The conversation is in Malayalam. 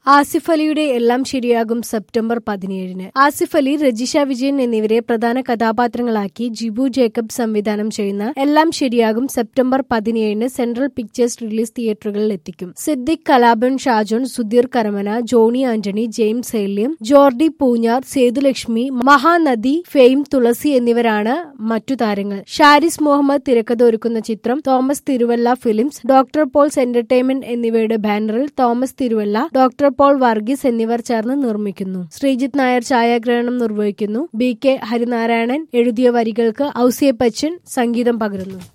ആസിഫ് അലിയുടെ എല്ലാം ശരിയാകും സെപ്റ്റംബർ 17-ന്. ആസിഫ് അലി, രജിഷ വിജയൻ എന്നിവരെ പ്രധാന കഥാപാത്രങ്ങളാക്കി ജിബു ജേക്കബ് സംവിധാനം ചെയ്യുന്ന എല്ലാം ശരിയാകും സെപ്റ്റംബർ 17-ന് സെൻട്രൽ പിക്ചേഴ്സ് റിലീസ് തിയേറ്ററുകളിൽ എത്തിക്കും. സിദ്ദിഖ് കലാഭൻ ഷാജോൺ, സുധീർ കരമന, ജോണി ആന്റണി, ജെയിംസ് ഹേല്യം, ജോർഡി പൂഞ്ഞാർ, സേതുലക്ഷ്മി, മഹാനദി, ഫെയിം, തുളസി എന്നിവരാണ് മറ്റു താരങ്ങൾ. ഷാരിസ് മുഹമ്മദ് തിരക്കഥ ഒരുക്കുന്ന ചിത്രം Thomas Thiruvalla films, doctor Paul's entertainment എന്നിവയുടെ ബാനറിൽ തോമസ് തിരുവല്ല, ഡോക്ടർ പോൾ വർഗീസ് എന്നിവർ ചേർന്ന് നിർമ്മിക്കുന്നു. ശ്രീജിത്ത് നായർ ഛായാഗ്രഹണം നിർവഹിക്കുന്നു. BK ഹരിനാരായണൻ എഴുതിയ വരികൾക്ക് ഔസിയ ബച്ചൻ സംഗീതം പകരുന്നു.